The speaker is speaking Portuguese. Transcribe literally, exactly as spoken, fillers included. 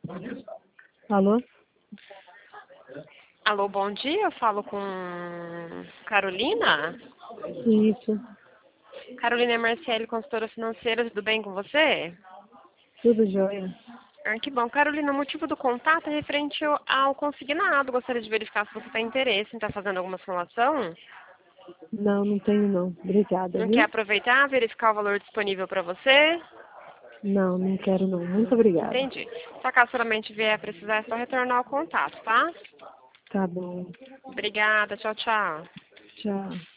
Alô? Alô, bom dia. Eu falo com Carolina. Isso, Carolina é Marciele, consultora financeira. Tudo bem com você? tudo jóia. Ah, que bom. Carolina, o motivo do contato é referente ao ao consignado. Gostaria de verificar se você tem interesse em estar fazendo alguma simulação. Não, não tenho não. Obrigada, Não quer viu? aproveitar, verificar o valor disponível para você? Não, não quero não. Muito obrigada. Entendi. Se acaso somente vier a precisar, é só retornar o contato, tá? Tá bom. Obrigada. Tchau, tchau. Tchau.